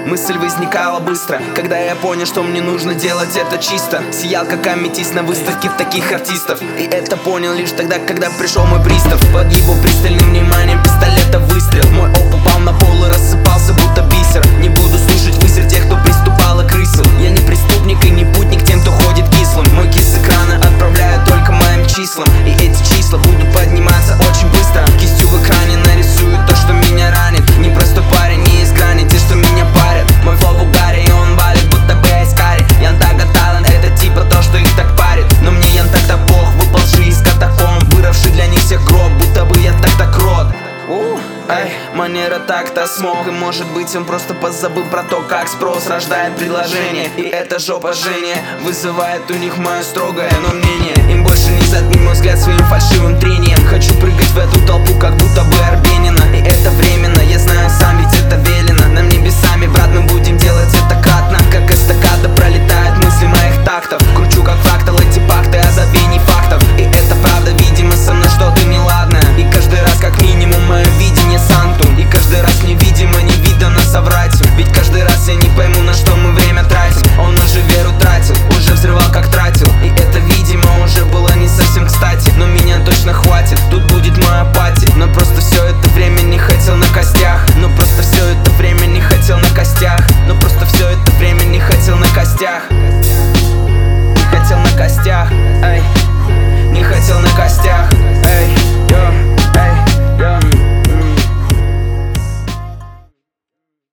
Мысль возникала быстро, когда я понял, что мне нужно делать это чисто. Сиял как аметист на выставке таких артистов. И это понял лишь тогда, когда пришел мой пристав. Под его пристальным вниманием пистолета выстрел. Мой оп упал на пол и рассыпался будто бисер. Не буду слушать высер тех, кто приступал к крысам. Я не преступник и не путник тем, кто ходит кислым. Мой кис с экрана отправляю только моим числам. И эти числа будут подниматься очень быстро. Кистью в экране нарисую то, что меня ранит. Непростой парень, не из грани, те, что меня парят. Мой флоу в угаре, и он валит, будто бы айскари. Ян Тага талант, это типа то, что их так парит. Но мне Ян так-то бог, выползший из катакомб, вырвавший для них всех гроб, будто бы я так-то крот. Ай, манера так-то смог. И может быть он просто позабыл про то, как спрос рождает предложение. И эта жопа Женя вызывает у них мое строгое, но мнение. Им больше не затмить мой взгляд своим фальшивым трением. Хочу прыгать в эту толпу, как будто бы Арбенина. И это временно, я знаю сам, ведь это велено.